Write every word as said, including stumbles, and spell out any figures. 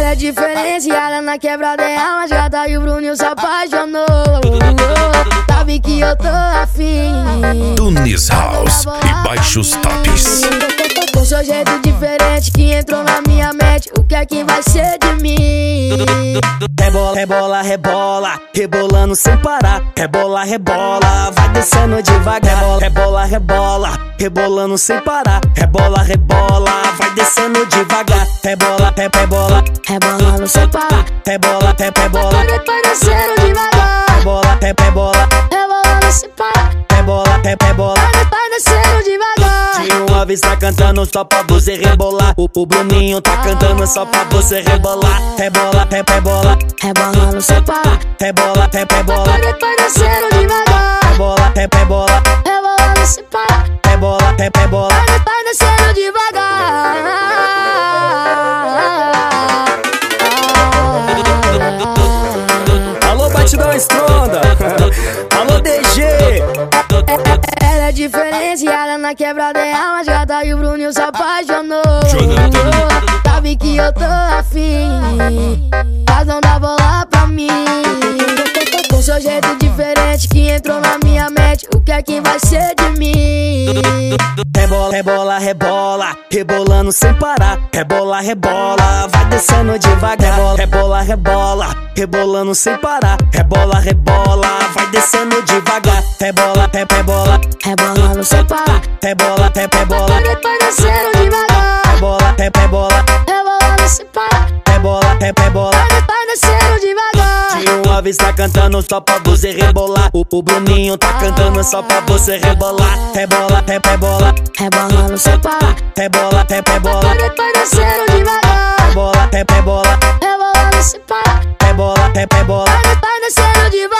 Ela é diferenciada na quebrada, é a mais gata e o Bruninho se apaixonou. Sabe que eu tô afim. Tunis House e baixos tops. Com seu jeito diferente que entrou na minha mente, o que é que vai ser de mim? Rebola, rebola, rebola, rebolando sem parar. Rebola, rebola, vai descendo devagar. Rebola, rebola, rebolando sem parar. Rebola, rebola, vai descendo devagar. Rebola, rebola, rebolando sem parar. Rebola, rebola, vai descendo devagar. Rebola, rebola, rebolando sem parar. Rebola, rebola, vai descendo devagar. De uma vez tá cantando só pra você rebolar. O, o Bruninho tá cantando só pra você rebolar. Rebola, rebola, rebolando sem parar. Rebola, rebola, vai descendo devagar. Rebola, rebola, rebolando sem parar. Rebola, rebola, vai descendo devagar. Alô, batidão estronda. Alô, D G. Ela é diferenciada na quebrada, é a mais gata e o Bruninho se apaixonou. Sabe que eu tô afim, mas não dá bola pra mim. Com seu jeito diferente que entrou na minha mente, o que é que vai ser de mim? Rebola, rebola, rebola, rebolando sem parar. Rebola, rebola, vai descendo devagar. Rebola, rebola, rebolando sem parar. Rebola, rebola, vai descendo devagar. Rebola, rebola, rebolando sem parar. Rebola, rebola, vai descendo devagar. Rebola, rebola, rebolando sem parar. Rebola, rebola, vai descendo devagar. De uma vez tá cantando só pra você rebolar. O, o Bruninho tá cantando só pra você rebolar. Rebola, rebola, rebolando sem parar. Rebola, rebola, vai descendo devagar. Rebola, rebola, rebolando sem parar. Rebola, rebola, vai descendo devagar.